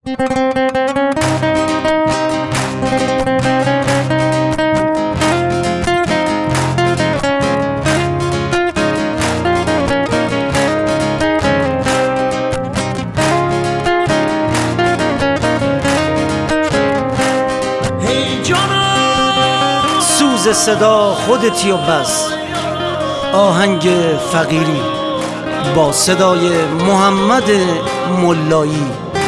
سوز صدا خودتی و بس. آهنگ فقیری با صدای محمد ملایی.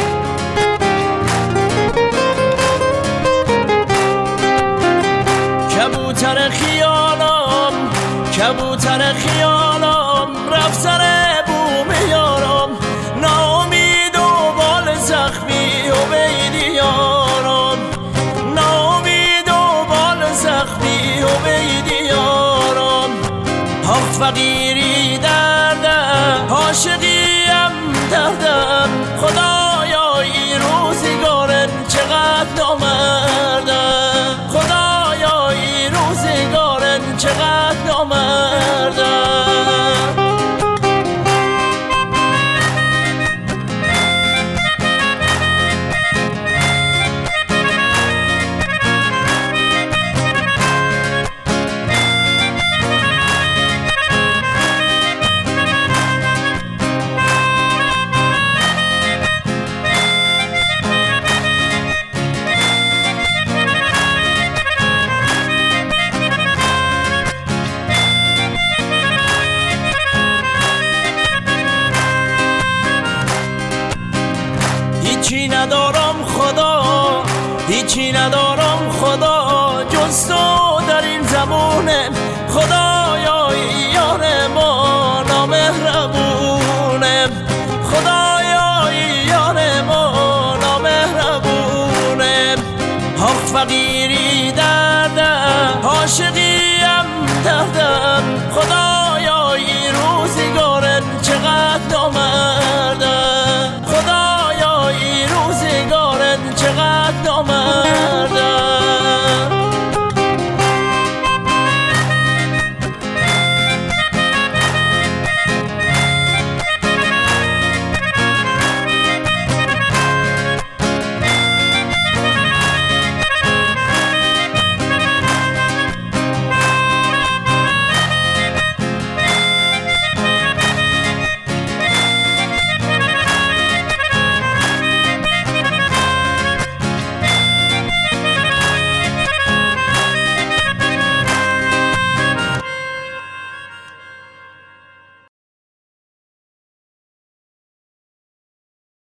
کبوتر خیالم کبوتر خیالم رفت سر بوم یارم، ناامید و بال زخمی و بیدی یارم، ناامید و بال زخمی و بیدی یارم. آخ فقیری دردم، عاشقیم دردم، خدایا این روزگارن چقدر نامردم، خدایا این روزگارن چقدر نامردم. هیچی ندارم خدا، هیچی ندارم خدا، جز تو در این زمونه خدا.